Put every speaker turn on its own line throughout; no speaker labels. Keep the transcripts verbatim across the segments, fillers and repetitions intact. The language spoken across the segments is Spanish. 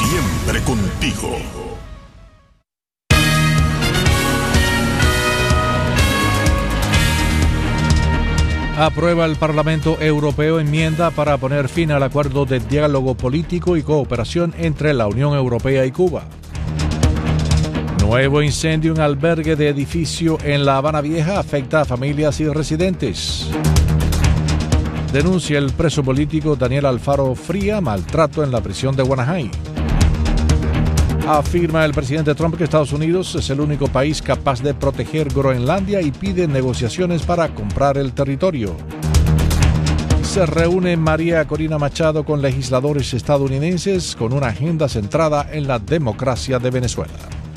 Siempre contigo.
Aprueba el Parlamento Europeo enmienda para poner fin al acuerdo de diálogo político y cooperación entre la Unión Europea y Cuba. Nuevo incendio en albergue de edificio en La Habana Vieja afecta a familias y residentes. Denuncia el preso político Daniel Alfaro Fría maltrato en la prisión de Guanajay. Afirma el presidente Trump que Estados Unidos es el único país capaz de proteger Groenlandia y pide negociaciones para comprar el territorio. Se reúne María Corina Machado con legisladores estadounidenses con una agenda centrada en la democracia de Venezuela.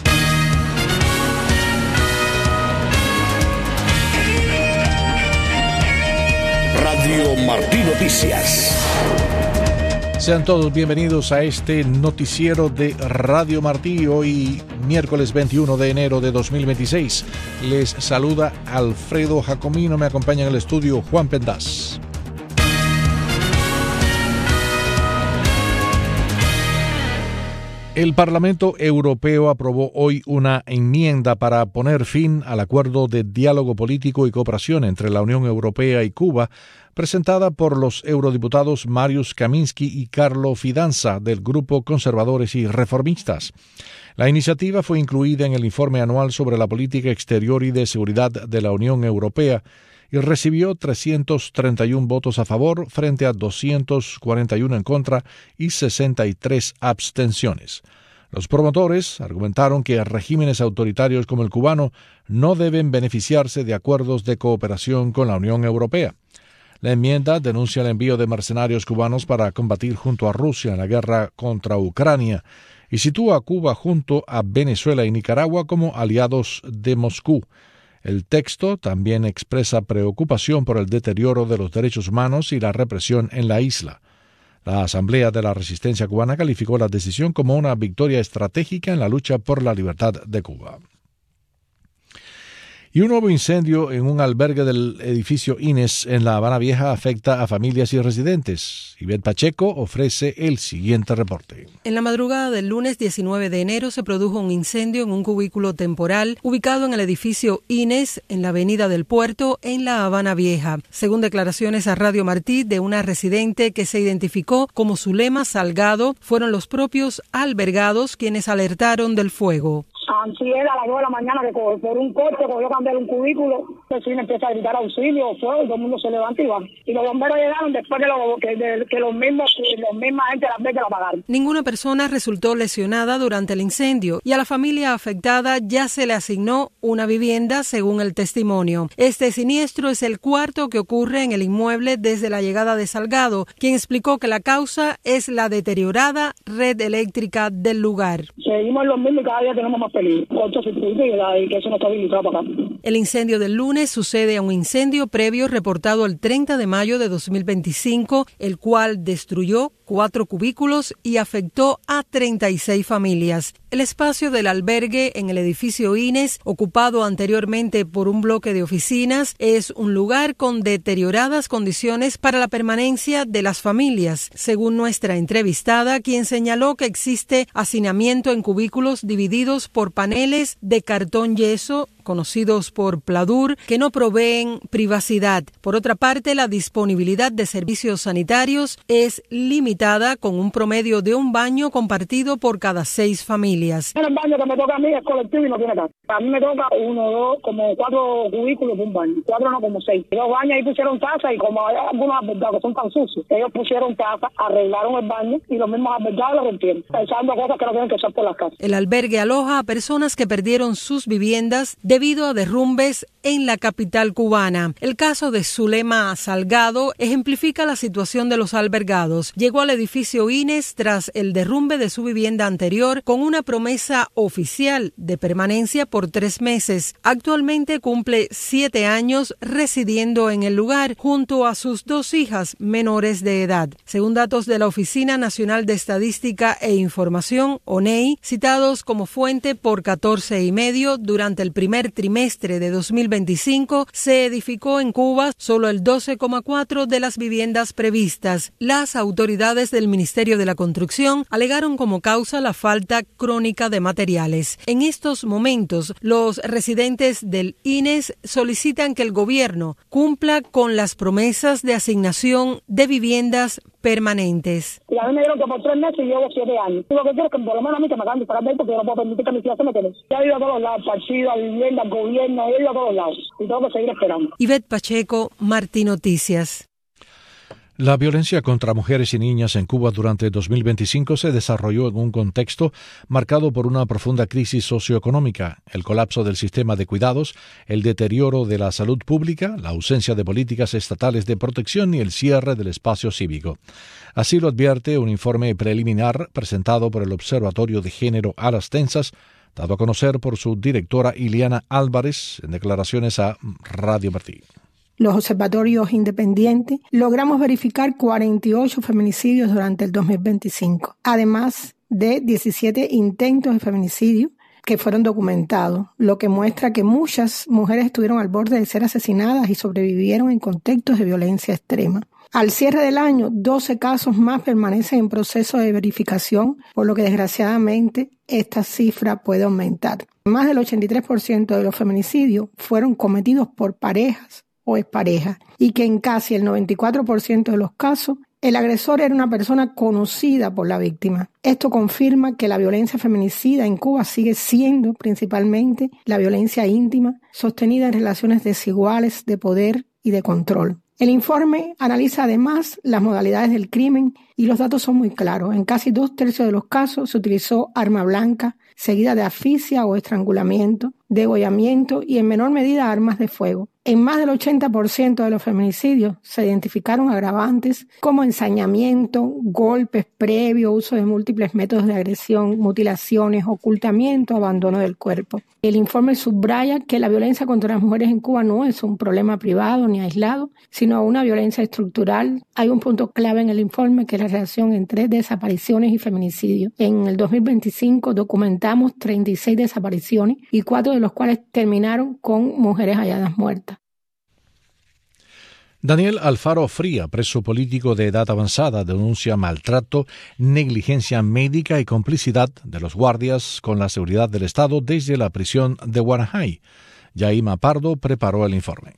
Radio Martí Noticias.
Sean todos bienvenidos a este noticiero de Radio Martí, hoy miércoles veintiuno de enero de dos mil veintiséis. Les saluda Alfredo Jacomino, me acompaña en el estudio Juan Pendaz. El Parlamento Europeo aprobó hoy una enmienda para poner fin al acuerdo de diálogo político y cooperación entre la Unión Europea y Cuba, presentada por los eurodiputados Mariusz Kamiński y Carlo Fidanza del Grupo Conservadores y Reformistas. La iniciativa fue incluida en el informe anual sobre la política exterior y de seguridad de la Unión Europea y recibió trescientos treinta y uno votos a favor frente a doscientos cuarenta y uno en contra y sesenta y tres abstenciones. Los promotores argumentaron que regímenes autoritarios como el cubano no deben beneficiarse de acuerdos de cooperación con la Unión Europea. La enmienda denuncia el envío de mercenarios cubanos para combatir junto a Rusia en la guerra contra Ucrania y sitúa a Cuba junto a Venezuela y Nicaragua como aliados de Moscú. El texto también expresa preocupación por el deterioro de los derechos humanos y la represión en la isla. La Asamblea de la Resistencia Cubana calificó la decisión como una victoria estratégica en la lucha por la libertad de Cuba. Y un nuevo incendio en un albergue del edificio Inés en La Habana Vieja afecta a familias y residentes. Ivette Pacheco ofrece el siguiente reporte.
En la madrugada del lunes diecinueve de enero se produjo un incendio en un cubículo temporal ubicado en el edificio Inés en la Avenida del Puerto en La Habana Vieja. Según declaraciones a Radio Martí de una residente que se identificó como Zulema Salgado, fueron los propios albergados quienes alertaron del fuego.
Antier a las dos de la mañana que por un corte cogió cambiar un cubículo, el vecino empieza a gritar auxilio, fuego, y todo el mundo se levanta y va. Y los bomberos llegaron después que, lo, que, de, que los mismos los misma gente las ve que la apagaron.
Ninguna persona resultó lesionada durante el incendio y a la familia afectada ya se le asignó una vivienda según el testimonio. Este siniestro es el cuarto que ocurre en el inmueble desde la llegada de Salgado, quien explicó que la causa es la deteriorada red eléctrica del lugar.
Seguimos los mismos y cada día tenemos más peligro. Y que eso no está habilitado para acá.
El incendio del lunes sucede a un incendio previo reportado el treinta de mayo de dos mil veinticinco, el cual destruyó cuatro cubículos y afectó a treinta y seis familias. El espacio del albergue en el edificio Inés, ocupado anteriormente por un bloque de oficinas, es un lugar con deterioradas condiciones para la permanencia de las familias, según nuestra entrevistada, quien señaló que existe hacinamiento en cubículos divididos por paneles de cartón yeso, conocidos por Pladur, que no proveen privacidad. Por otra parte, la disponibilidad de servicios sanitarios es limitada con un promedio de un baño compartido por cada seis familias.
El baño que me toca a mí es colectivo y no tiene casa. A mí me toca uno, dos, como cuatro cubículos de un baño. Cuatro no, como seis. Los baños ahí pusieron taza y como hay algunos albergados que son tan sucios, ellos pusieron taza, arreglaron el baño y los mismos albergados lo rompieron, pensando cosas que no tienen que ser por las casas.
El albergue aloja a personas que perdieron sus viviendas debido a derrumbes en la capital cubana. El caso de Zulema Salgado ejemplifica la situación de los albergados. Llegó al edificio Inés tras el derrumbe de su vivienda anterior con una promesa oficial de permanencia por tres meses. Actualmente cumple siete años residiendo en el lugar junto a sus dos hijas menores de edad. Según datos de la Oficina Nacional de Estadística e Información, O N E I, citados como fuente por catorce y medio, durante el primer trimestre de dos mil veinticinco se edificó en Cuba solo el doce coma cuatro de las viviendas previstas. Las autoridades autoridades del Ministerio de la Construcción alegaron como causa la falta crónica de materiales. En estos momentos, los residentes del I N E S solicitan que el gobierno cumpla con las promesas de asignación de viviendas permanentes.
Y a mí me dieron que por tres meses y llevo siete años. Y lo que quiero es que por lo menos a mí que me acaban de pagar de ahí porque yo no puedo permitir que mi tía se me quede. Ya he ido a todos lados, partido, a vivienda, al gobierno, he ido a todos lados. Y tengo que seguir esperando.
Ivette Pacheco, Martín Noticias.
La violencia contra mujeres y niñas en Cuba durante dos mil veinticinco se desarrolló en un contexto marcado por una profunda crisis socioeconómica, el colapso del sistema de cuidados, el deterioro de la salud pública, la ausencia de políticas estatales de protección y el cierre del espacio cívico. Así lo advierte un informe preliminar presentado por el Observatorio de Género a las Tensas, dado a conocer por su directora Iliana Álvarez en declaraciones a Radio Martí.
Los observatorios independientes logramos verificar cuarenta y ocho feminicidios durante el dos mil veinticinco, además de diecisiete intentos de feminicidio que fueron documentados, lo que muestra que muchas mujeres estuvieron al borde de ser asesinadas y sobrevivieron en contextos de violencia extrema. Al cierre del año, doce casos más permanecen en proceso de verificación, por lo que desgraciadamente esta cifra puede aumentar. Más del ochenta y tres por ciento de los feminicidios fueron cometidos por parejas o expareja, y que en casi el noventa y cuatro por ciento de los casos el agresor era una persona conocida por la víctima. Esto confirma que la violencia feminicida en Cuba sigue siendo principalmente la violencia íntima, sostenida en relaciones desiguales de poder y de control. El informe analiza además las modalidades del crimen y los datos son muy claros. En casi dos tercios de los casos se utilizó arma blanca, seguida de asfixia o estrangulamiento, degollamiento y en menor medida armas de fuego. En más del ochenta por ciento de los feminicidios se identificaron agravantes como ensañamiento, golpes previos, uso de múltiples métodos de agresión, mutilaciones, ocultamiento, abandono del cuerpo. El informe subraya que la violencia contra las mujeres en Cuba no es un problema privado ni aislado, sino una violencia estructural. Hay un punto clave en el informe que es la relación entre desapariciones y feminicidios. En el dos mil veinticinco documentamos treinta y seis desapariciones y cuatro de los cuales terminaron con mujeres halladas muertas.
Daniel Alfaro Fría, preso político de edad avanzada, denuncia maltrato, negligencia médica y complicidad de los guardias con la seguridad del Estado desde la prisión de Guanajay. Yaima Pardo preparó el informe.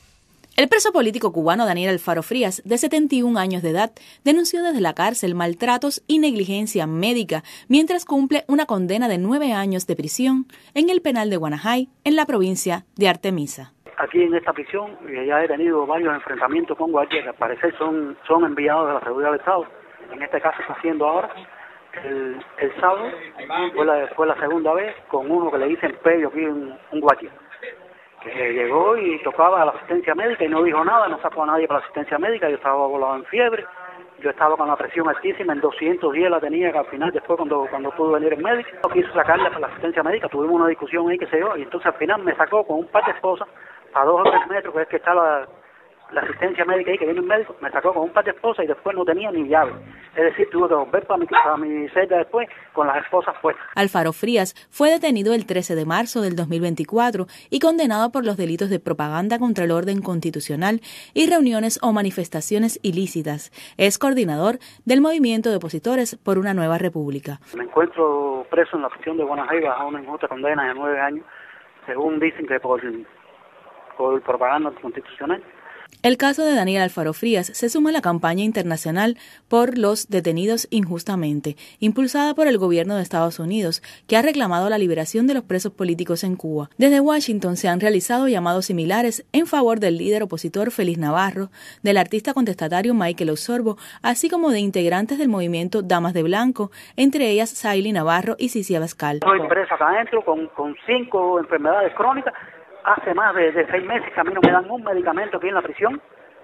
El preso político cubano Daniel Alfaro Frías, de setenta y un años de edad, denunció desde la cárcel maltratos y negligencia médica mientras cumple una condena de nueve años de prisión en el penal de Guanajay, en la provincia de Artemisa.
Aquí en esta prisión ya he tenido varios enfrentamientos con guardias que al parecer son, son enviados de la seguridad del Estado. En este caso está haciendo ahora. El, el sábado fue la, fue la segunda vez con uno que le dicen pello aquí, un, un guardia, que llegó y tocaba la asistencia médica y no dijo nada, no sacó a nadie para la asistencia médica. Yo estaba volado en fiebre, yo estaba con la presión altísima, en doscientos diez la tenía, que al final después cuando, cuando pudo venir el médico, no quiso sacarla para la asistencia médica, tuvimos una discusión ahí, qué sé yo, y entonces al final me sacó con un par de esposas a dos o tres metros, que es que está la, la asistencia médica ahí, que viene un médico, me sacó con un par de esposas y después no tenía ni llave. Es decir, tuve que volver para mi, para mi celda después con las esposas puestas.
Alfaro Frías fue detenido el trece de marzo del dos mil veinticuatro y condenado por los delitos de propaganda contra el orden constitucional y reuniones o manifestaciones ilícitas. Es coordinador del movimiento de opositores por una nueva república.
Me encuentro preso en la prisión de Guanajay bajo una injusta condena de nueve años, según dicen que por... por propaganda constitucional.
El caso de Daniel Alfaro Frías se suma a la campaña internacional por los detenidos injustamente, impulsada por el gobierno de Estados Unidos, que ha reclamado la liberación de los presos políticos en Cuba. Desde Washington se han realizado llamados similares en favor del líder opositor Félix Navarro, del artista contestatario Michael Osorbo, así como de integrantes del movimiento Damas de Blanco, entre ellas Saily Navarro y Cici Abascal.
Estoy presa acá adentro con, con cinco enfermedades crónicas. Hace más de, de seis meses que a mí no me dan un medicamento aquí en la prisión.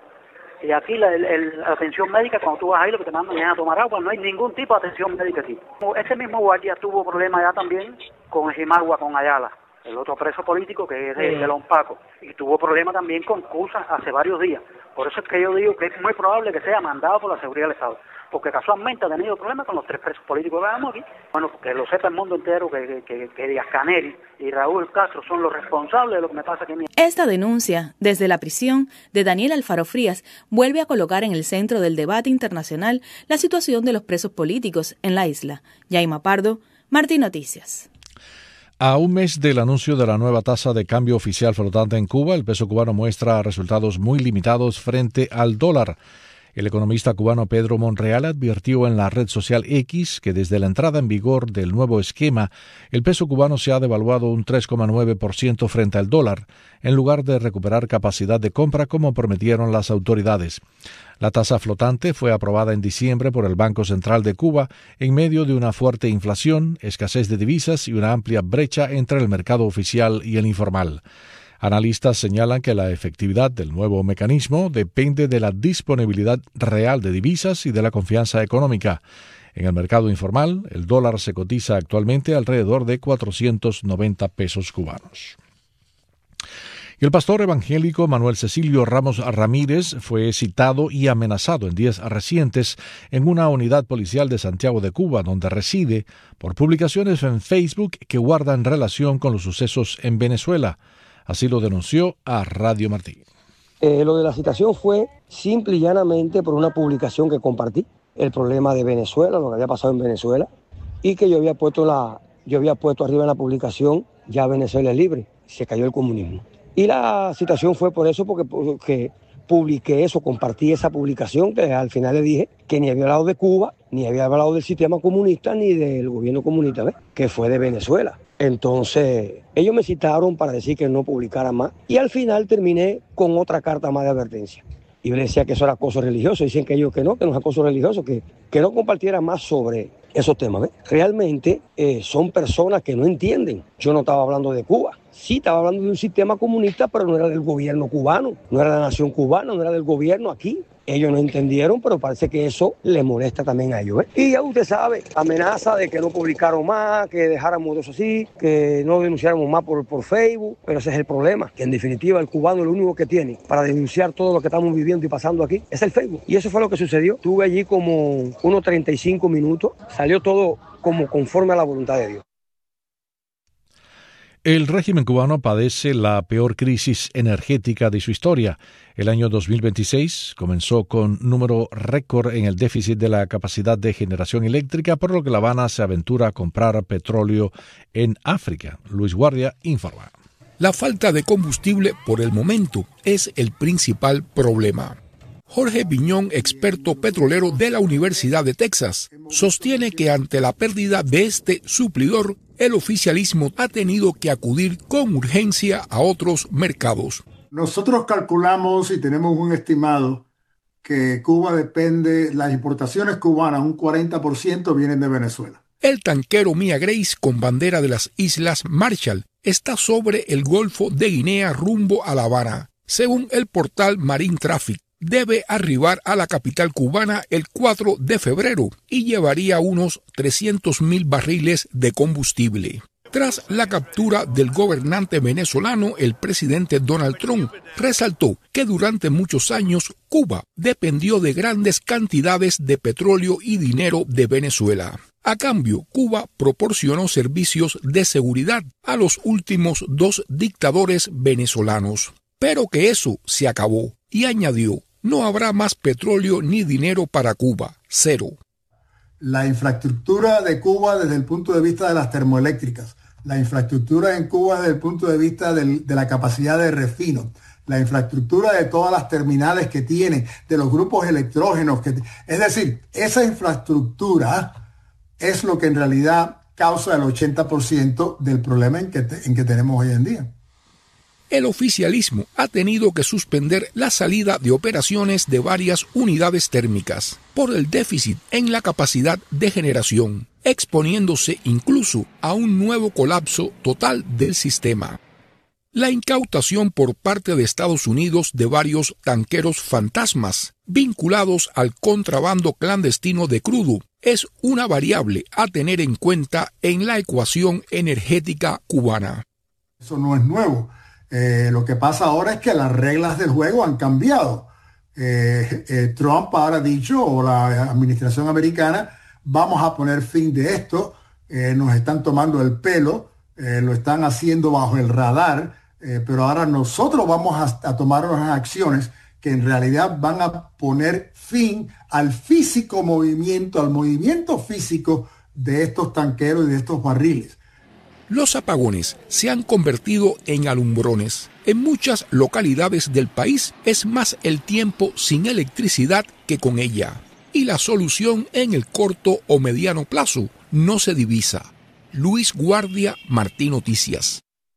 Y aquí la, el, el, la atención médica, cuando tú vas ahí, lo que te mandan es a tomar agua. No hay ningún tipo de atención médica aquí. Ese mismo guardia tuvo problemas ya también con Jimagua, con Ayala, el otro preso político que es de, de Don Paco. Y tuvo problemas también con Cusa hace varios días. Por eso es que yo digo que es muy probable que sea mandado por la seguridad del Estado. porque casualmente ha tenido problemas con los tres presos políticos que vemos aquí. Bueno, que lo sepa el mundo entero que, que, que Díaz-Canel y Raúl Castro son los responsables de lo que me pasa aquí.
Esta denuncia, desde la prisión de Daniel Alfaro Frías, vuelve a colocar en el centro del debate internacional la situación de los presos políticos en la isla. Yaima Pardo, Martín Noticias.
A un mes del anuncio de la nueva tasa de cambio oficial flotante en Cuba, el peso cubano muestra resultados muy limitados frente al dólar. El economista cubano Pedro Monreal advirtió en la red social X que desde la entrada en vigor del nuevo esquema, el peso cubano se ha devaluado un tres coma nueve por ciento frente al dólar, en lugar de recuperar capacidad de compra como prometieron las autoridades. La tasa flotante fue aprobada en diciembre por el Banco Central de Cuba en medio de una fuerte inflación, escasez de divisas y una amplia brecha entre el mercado oficial y el informal. Analistas señalan que la efectividad del nuevo mecanismo depende de la disponibilidad real de divisas y de la confianza económica. En el mercado informal, el dólar se cotiza actualmente alrededor de cuatrocientos noventa pesos cubanos. El pastor evangélico Manuel Cecilio Ramos Ramírez fue citado y amenazado en días recientes en una unidad policial de Santiago de Cuba, donde reside, por publicaciones en Facebook que guardan relación con los sucesos en Venezuela. Así lo denunció a Radio Martí.
Eh, lo de la citación fue simple y llanamente por una publicación que compartí, el problema de Venezuela, lo que había pasado en Venezuela, y que yo había puesto, la, yo había puesto arriba en la publicación, ya Venezuela es libre, se cayó el comunismo. Y la citación fue por eso, porque, porque publiqué eso, compartí esa publicación, que al final le dije que ni había hablado de Cuba, ni había hablado del sistema comunista, ni del gobierno comunista, ¿ves? Que fue de Venezuela. Entonces, ellos me citaron para decir que no publicara más, y al final terminé con otra carta más de advertencia. Y yo le decía que eso era acoso religioso, dicen que ellos que no, que no es acoso religioso, que, que no compartiera más sobre esos temas, ¿ves? Realmente eh, son personas que no entienden. Yo no estaba hablando de Cuba. Sí, estaba hablando de un sistema comunista, pero no era del gobierno cubano, no era de la nación cubana, no era del gobierno aquí. Ellos no entendieron, pero parece que eso les molesta también a ellos, ¿eh? Y ya usted sabe, amenaza de que no publicaron más, que dejáramos eso así, que no denunciáramos más por, por Facebook, pero ese es el problema, que en definitiva el cubano lo único que tiene para denunciar todo lo que estamos viviendo y pasando aquí es el Facebook. Y eso fue lo que sucedió. Estuve allí como unos treinta y cinco minutos, salió todo como conforme a la voluntad de Dios.
El régimen cubano padece la peor crisis energética de su historia. El año dos mil veintiséis comenzó con número récord en el déficit de la capacidad de generación eléctrica, por lo que La Habana se aventura a comprar petróleo en África. Luis Guardia informa.
La falta de combustible por el momento es el principal problema. Jorge Piñón, experto petrolero de la Universidad de Texas, sostiene que ante la pérdida de este suplidor, el oficialismo ha tenido que acudir con urgencia a otros mercados.
Nosotros calculamos y tenemos un estimado que Cuba depende, las importaciones cubanas, un cuarenta por ciento vienen de Venezuela.
El tanquero Mia Grace, con bandera de las Islas Marshall, está sobre el Golfo de Guinea rumbo a La Habana. Según el portal Marine Traffic, debe arribar a la capital cubana el cuatro de febrero y llevaría unos trescientos mil barriles de combustible. Tras la captura del gobernante venezolano, el presidente Donald Trump resaltó que durante muchos años Cuba dependió de grandes cantidades de petróleo y dinero de Venezuela. A cambio, Cuba proporcionó servicios de seguridad a los últimos dos dictadores venezolanos. Pero que eso se acabó, y añadió: no habrá más petróleo ni dinero para Cuba, cero.
La infraestructura de Cuba desde el punto de vista de las termoeléctricas, la infraestructura en Cuba desde el punto de vista del, de la capacidad de refino, la infraestructura de todas las terminales que tiene, de los grupos electrógenos. Que, es decir, esa infraestructura es lo que en realidad causa el ochenta por ciento del problema en que, te, en que tenemos hoy en día.
El oficialismo ha tenido que suspender la salida de operaciones de varias unidades térmicas por el déficit en la capacidad de generación, exponiéndose incluso a un nuevo colapso total del sistema. La incautación por parte de Estados Unidos de varios tanqueros fantasmas vinculados al contrabando clandestino de crudo es una variable a tener en cuenta en la ecuación energética cubana.
Eso no es nuevo. Eh, lo que pasa ahora es que las reglas del juego han cambiado. eh, eh, Trump ahora ha dicho, o la administración americana, vamos a poner fin de esto, eh, nos están tomando el pelo, eh, lo están haciendo bajo el radar, eh, pero ahora nosotros vamos a, a tomar unas acciones que en realidad van a poner fin al físico movimiento, al movimiento físico de estos tanqueros y de estos barriles.
Los apagones se han convertido en alumbrones. En muchas localidades del país es más el tiempo sin electricidad que con ella. Y la solución en el corto o mediano plazo no se divisa. Luis Guardia, Martín Noticias.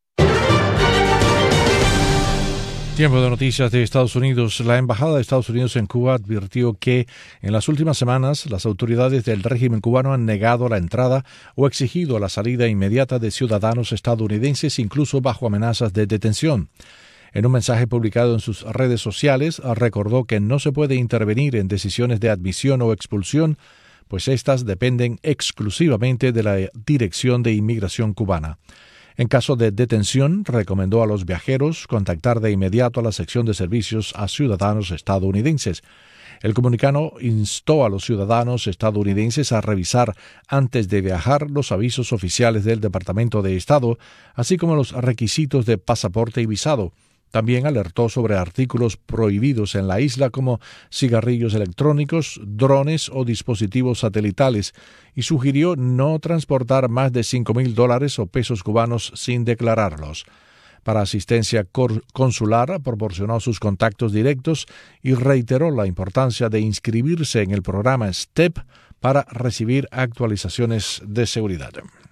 Tiempo de noticias de Estados Unidos. La Embajada de Estados Unidos en Cuba advirtió que en las últimas semanas las autoridades del régimen cubano han negado la entrada o exigido la salida inmediata de ciudadanos estadounidenses, incluso bajo amenazas de detención. En un mensaje publicado en sus redes sociales, recordó que no se puede intervenir en decisiones de admisión o expulsión, pues éstas dependen exclusivamente de la Dirección de Inmigración cubana. En caso de detención, recomendó a los viajeros contactar de inmediato a la sección de servicios a ciudadanos estadounidenses. El comunicado instó a los ciudadanos estadounidenses a revisar antes de viajar los avisos oficiales del Departamento de Estado, así como los requisitos de pasaporte y visado. También alertó sobre artículos prohibidos en la isla como cigarrillos electrónicos, drones o dispositivos satelitales y sugirió no transportar más de cinco mil dólares o pesos cubanos sin declararlos. Para asistencia consular proporcionó sus contactos directos y reiteró la importancia de inscribirse en el programa STEP para recibir actualizaciones de seguridad.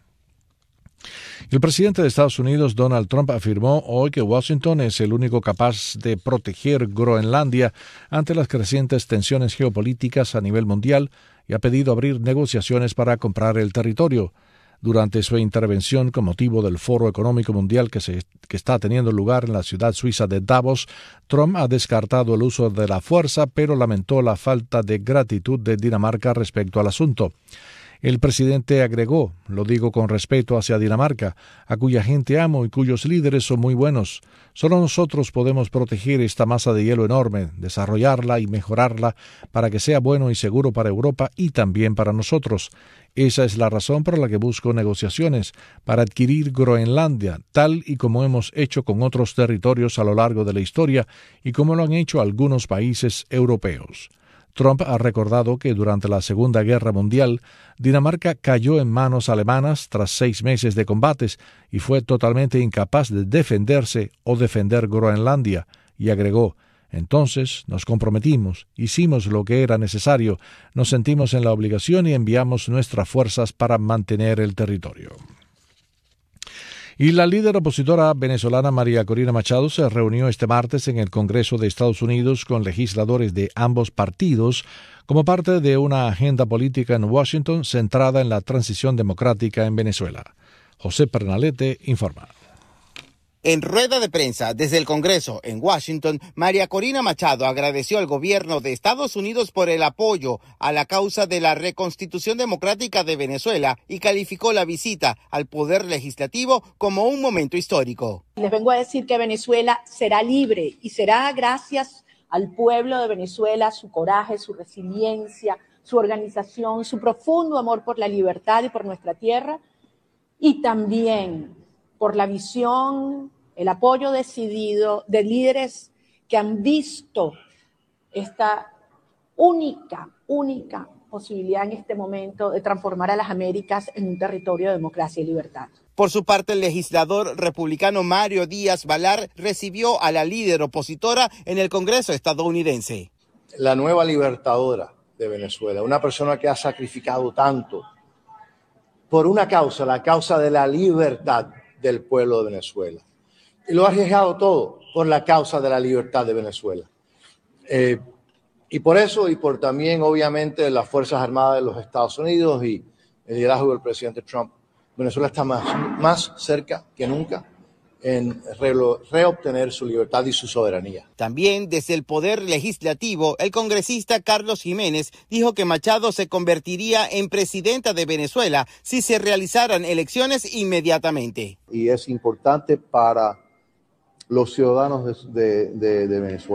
El presidente de Estados Unidos, Donald Trump, afirmó hoy que Washington es el único capaz de proteger Groenlandia ante las crecientes tensiones geopolíticas a nivel mundial y ha pedido abrir negociaciones para comprar el territorio. Durante su intervención con motivo del Foro Económico Mundial que, se, que está teniendo lugar en la ciudad suiza de Davos, Trump ha descartado el uso de la fuerza, pero lamentó la falta de gratitud de Dinamarca respecto al asunto. El presidente agregó, lo digo con respeto hacia Dinamarca, a cuya gente amo y cuyos líderes son muy buenos. Solo nosotros podemos proteger esta masa de hielo enorme, desarrollarla y mejorarla para que sea bueno y seguro para Europa y también para nosotros. Esa es la razón por la que busco negociaciones, para adquirir Groenlandia, tal y como hemos hecho con otros territorios a lo largo de la historia y como lo han hecho algunos países europeos. Trump ha recordado que durante la Segunda Guerra Mundial, Dinamarca cayó en manos alemanas tras seis meses de combates y fue totalmente incapaz de defenderse o defender Groenlandia, y agregó, entonces nos comprometimos, hicimos lo que era necesario, nos sentimos en la obligación y enviamos nuestras fuerzas para mantener el territorio. Y la líder opositora venezolana María Corina Machado se reunió este martes en el Congreso de Estados Unidos con legisladores de ambos partidos como parte de una agenda política en Washington centrada en la transición democrática en Venezuela. José Pernalete informa.
En rueda de prensa desde el Congreso en Washington, María Corina Machado agradeció al gobierno de Estados Unidos por el apoyo a la causa de la reconstitución democrática de Venezuela y calificó la visita al Poder Legislativo como un momento histórico.
Les vengo a decir que Venezuela será libre y será gracias al pueblo de Venezuela, su coraje, su resiliencia, su organización, su profundo amor por la libertad y por nuestra tierra y también por la visión, el apoyo decidido de líderes que han visto esta única, única posibilidad en este momento de transformar a las Américas en un territorio de democracia y libertad.
Por su parte, el legislador republicano Mario Díaz Balar recibió a la líder opositora en el Congreso estadounidense.
La nueva libertadora de Venezuela, una persona que ha sacrificado tanto por una causa, la causa de la libertad del pueblo de Venezuela. Y lo ha arriesgado todo por la causa de la libertad de Venezuela. Eh, y por eso, y por también, obviamente, las Fuerzas Armadas de los Estados Unidos y el liderazgo del presidente Trump, Venezuela está más, más cerca que nunca en re, reobtener su libertad y su soberanía.
También desde el Poder Legislativo, el congresista Carlos Jiménez dijo que Machado se convertiría en presidenta de Venezuela si se realizaran elecciones inmediatamente.
Y es importante para los ciudadanos de, de, de, de Venezuela.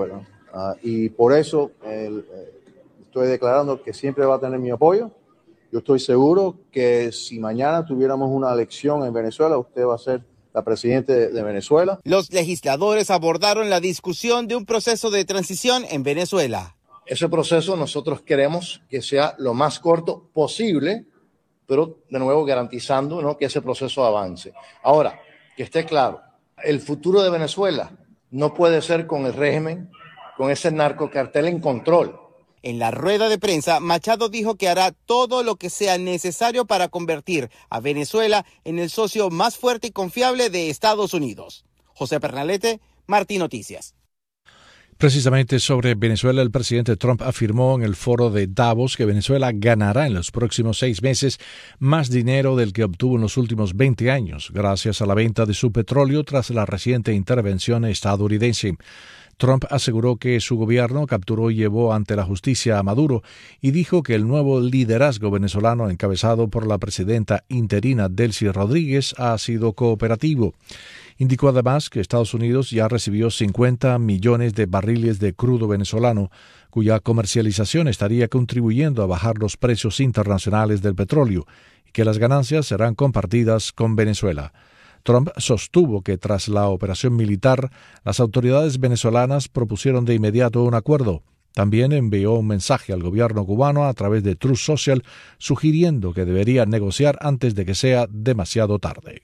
Uh, y por eso el, eh, estoy declarando que siempre va a tener mi apoyo. Yo estoy seguro que si mañana tuviéramos una elección en Venezuela, usted va a ser la presidenta de, de Venezuela.
Los legisladores abordaron la discusión de un proceso de transición en Venezuela.
Ese proceso nosotros queremos que sea lo más corto posible, pero de nuevo garantizando, ¿no?, que ese proceso avance. Ahora, que esté claro, el futuro de Venezuela no puede ser con el régimen, con ese narcocartel en control.
En la rueda de prensa, Machado dijo que hará todo lo que sea necesario para convertir a Venezuela en el socio más fuerte y confiable de Estados Unidos. José Pernalete, Martín Noticias.
Precisamente sobre Venezuela, el presidente Trump afirmó en el foro de Davos que Venezuela ganará en los próximos seis meses más dinero del que obtuvo en los últimos veinte años, gracias a la venta de su petróleo tras la reciente intervención estadounidense. Trump aseguró que su gobierno capturó y llevó ante la justicia a Maduro y dijo que el nuevo liderazgo venezolano encabezado por la presidenta interina Delcy Rodríguez ha sido cooperativo. Indicó además que Estados Unidos ya recibió cincuenta millones de barriles de crudo venezolano, cuya comercialización estaría contribuyendo a bajar los precios internacionales del petróleo, y que las ganancias serán compartidas con Venezuela. Trump sostuvo que tras la operación militar, las autoridades venezolanas propusieron de inmediato un acuerdo. También envió un mensaje al gobierno cubano a través de Truth Social, sugiriendo que debería negociar antes de que sea demasiado tarde.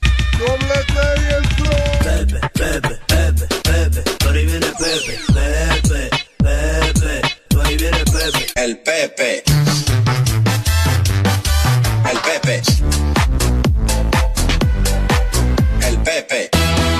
Pepe, Pepe, Pepe, Pepe, por ahí viene Pepe, Pepe, Pepe, por ahí viene Pepe. El Pepe, el Pepe. Pepe.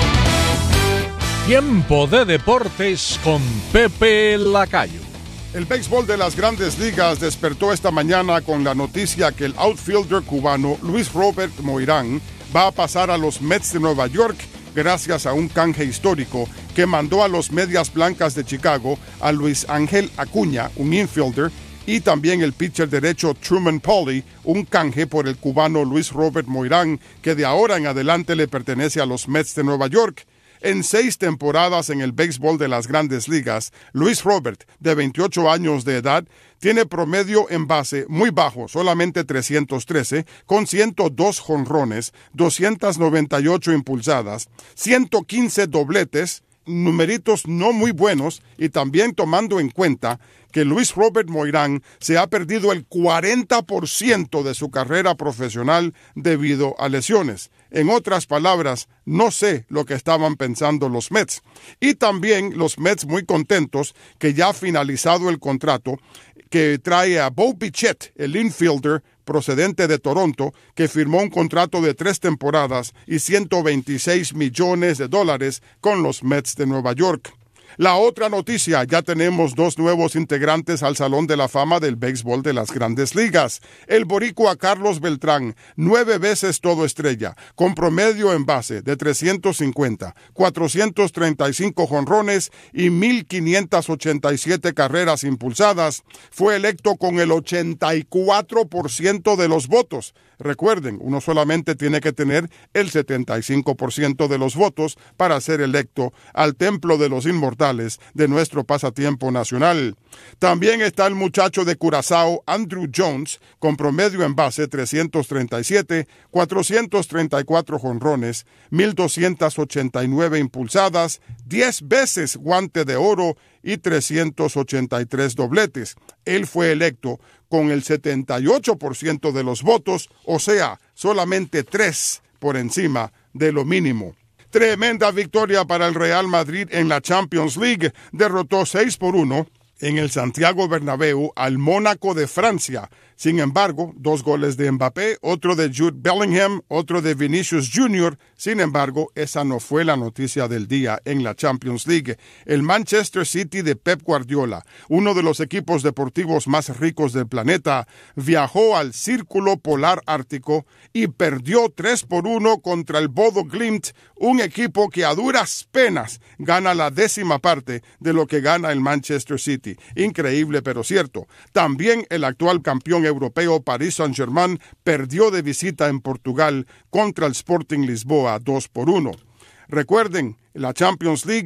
Tiempo de deportes con Pepe Lacayo.
El béisbol de las Grandes Ligas despertó esta mañana con la noticia que el outfielder cubano Luis Robert Moirán va a pasar a los Mets de Nueva York gracias a un canje histórico que mandó a los Medias Blancas de Chicago a Luis Ángel Acuña, un infielder, y también el pitcher derecho Truman Pauly, un canje por el cubano Luis Robert Moirán, que de ahora en adelante le pertenece a los Mets de Nueva York. En seis temporadas en el béisbol de las Grandes Ligas, Luis Robert, de veintiocho años de edad, tiene promedio en base muy bajo, solamente trescientos trece, con ciento dos jonrones, doscientas noventa y ocho impulsadas, ciento quince dobletes, numeritos no muy buenos, y también tomando en cuenta que Luis Robert Moirán se ha perdido el cuarenta por ciento de su carrera profesional debido a lesiones. En otras palabras, no sé lo que estaban pensando los Mets. Y también los Mets muy contentos que ya ha finalizado el contrato que trae a Bo Bichette, el infielder procedente de Toronto, que firmó un contrato de tres temporadas y ciento veintiséis millones de dólares con los Mets de Nueva York. La otra noticia, ya tenemos dos nuevos integrantes al Salón de la Fama del Béisbol de las Grandes Ligas. El boricua Carlos Beltrán, nueve veces todo estrella, con promedio en base de trescientos cincuenta, cuatrocientos treinta y cinco jonrones y mil quinientas ochenta y siete carreras impulsadas, fue electo con el ochenta y cuatro por ciento de los votos. Recuerden, uno solamente tiene que tener el setenta y cinco por ciento de los votos para ser electo al Templo de los Inmortales de nuestro pasatiempo nacional. También está el muchacho de Curazao, Andrew Jones, con promedio en base trescientos treinta y siete, cuatrocientos treinta y cuatro jonrones, mil doscientas ochenta y nueve impulsadas, diez veces guante de oro y trescientos ochenta y tres dobletes. Él fue electo con el setenta y ocho por ciento de los votos, o sea, solamente tres por encima de lo mínimo. Tremenda victoria para el Real Madrid en la Champions League. Derrotó seis por uno en el Santiago Bernabéu al Mónaco de Francia. Sin embargo, dos goles de Mbappé, otro de Jude Bellingham, otro de Vinicius junior Sin embargo, esa no fue la noticia del día en la Champions League. El Manchester City de Pep Guardiola, uno de los equipos deportivos más ricos del planeta, viajó al Círculo Polar Ártico y perdió tres por uno contra el Bodo Glimt, un equipo que a duras penas gana la décima parte de lo que gana el Manchester City. Increíble, pero cierto. También el actual campeón europeo Paris Saint-Germain perdió de visita en Portugal contra el Sporting Lisboa dos por uno. Recuerden, la Champions League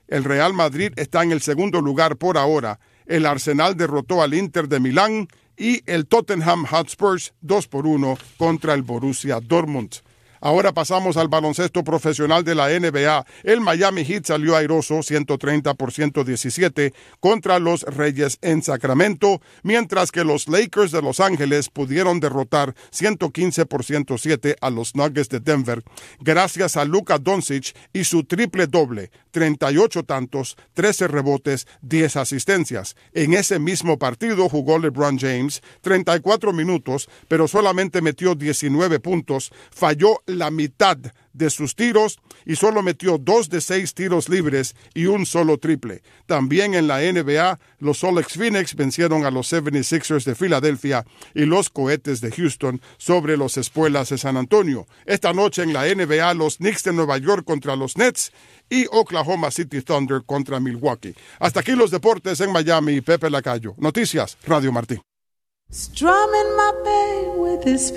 El Real Madrid está en el segundo lugar por ahora. El Arsenal derrotó al Inter de Milán y el Tottenham Hotspurs dos por uno contra el Borussia Dortmund. Ahora pasamos al baloncesto profesional de la N B A. El Miami Heat salió airoso ciento treinta por ciento diecisiete contra los Reyes en Sacramento, mientras que los Lakers de Los Ángeles pudieron derrotar ciento quince por ciento siete a los Nuggets de Denver, gracias a Luka Doncic y su triple doble, treinta y ocho tantos, trece rebotes, diez asistencias. En ese mismo partido jugó LeBron James treinta y cuatro minutos, pero solamente metió diecinueve puntos, falló la mitad de sus tiros y solo metió dos de seis tiros libres y un solo triple. También en la N B A, los Solex Phoenix vencieron a los setenta y seis ers de Filadelfia y los Cohetes de Houston sobre los Espuelas de San Antonio. Esta noche en la N B A, los Knicks de Nueva York contra los Nets y Oklahoma City Thunder contra Milwaukee. Hasta aquí los deportes en Miami. Pepe Lacayo. Noticias, Radio Martí.
Strumming my pain with his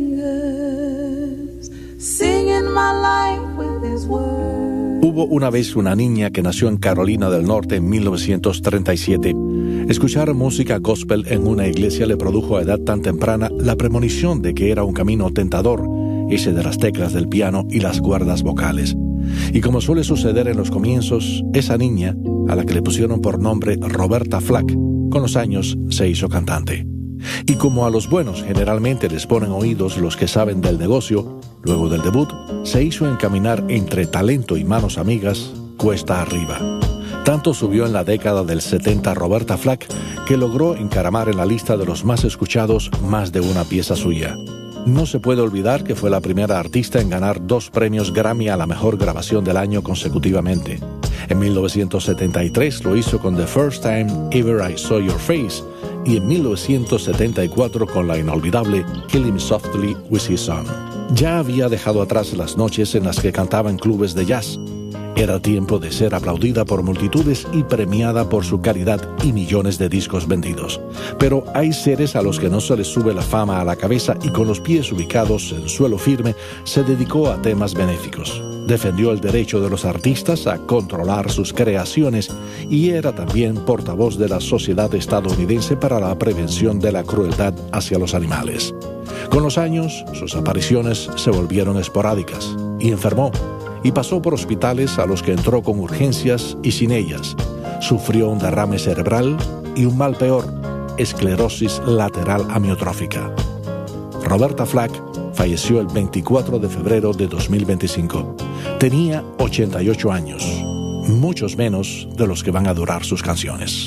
fingers, singing my life with his words.
Hubo una vez una niña que nació en Carolina del Norte en mil novecientos treinta y siete. Escuchar música gospel en una iglesia le produjo a edad tan temprana la premonición de que era un camino tentador, ese de las teclas del piano y las cuerdas vocales. Y como suele suceder en los comienzos, esa niña, a la que le pusieron por nombre Roberta Flack, con los años se hizo cantante. Y como a los buenos generalmente les ponen oídos los que saben del negocio, luego del debut, se hizo encaminar entre talento y manos amigas, cuesta arriba. Tanto subió en la década del setenta Roberta Flack que logró encaramar en la lista de los más escuchados más de una pieza suya. No se puede olvidar que fue la primera artista en ganar dos premios Grammy a la mejor grabación del año consecutivamente. En mil novecientos setenta y tres lo hizo con The First Time Ever I Saw Your Face y en mil novecientos setenta y cuatro con la inolvidable Kill Him Softly With His Son. Ya había dejado atrás las noches en las que cantaba en clubes de jazz. Era tiempo de ser aplaudida por multitudes y premiada por su calidad y millones de discos vendidos. Pero hay seres a los que no se les sube la fama a la cabeza y con los pies ubicados en suelo firme se dedicó a temas benéficos. Defendió el derecho de los artistas a controlar sus creaciones y era también portavoz de la Sociedad Estadounidense para la Prevención de la Crueldad hacia los Animales. Con los años, sus apariciones se volvieron esporádicas y enfermó. Y pasó por hospitales a los que entró con urgencias y sin ellas. Sufrió un derrame cerebral y un mal peor, esclerosis lateral amiotrófica. Roberta Flack falleció el veinticuatro de febrero de dos mil veinticinco. Tenía ochenta y ocho años, muchos menos de los que van a durar sus canciones.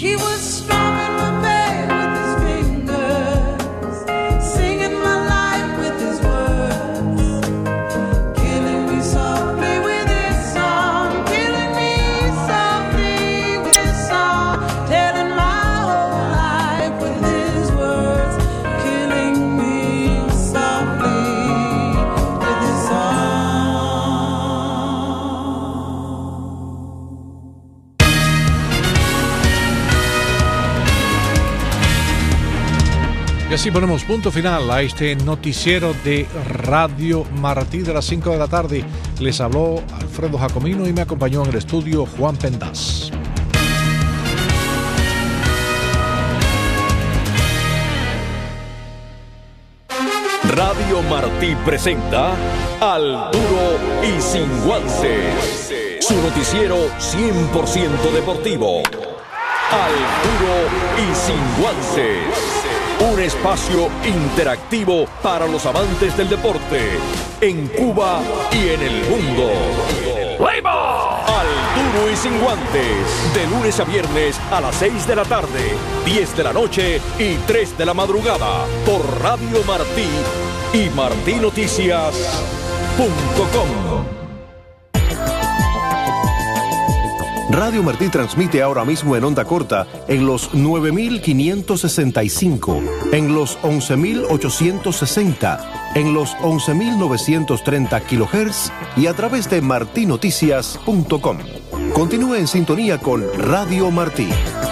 Y así ponemos punto final a este noticiero de Radio Martí de las cinco de la tarde. Les habló Alfredo Jacomino y me acompañó en el estudio Juan Pendas.
Radio Martí presenta Al Duro y Sin Guantes, su noticiero cien por ciento deportivo. Al Duro y Sin Guantes. Un espacio interactivo para los amantes del deporte en Cuba y en el mundo. Al Duro y Sin Guantes, de lunes a viernes a las seis de la tarde, diez de la noche y tres de la madrugada por Radio Martí y martí noticias punto com.
Radio Martí transmite ahora mismo en onda corta en los nueve mil quinientos sesenta y cinco, en los once mil ochocientos sesenta, en los once mil novecientos treinta kilohertz y a través de martí noticias punto com. Continúe en sintonía con Radio Martí.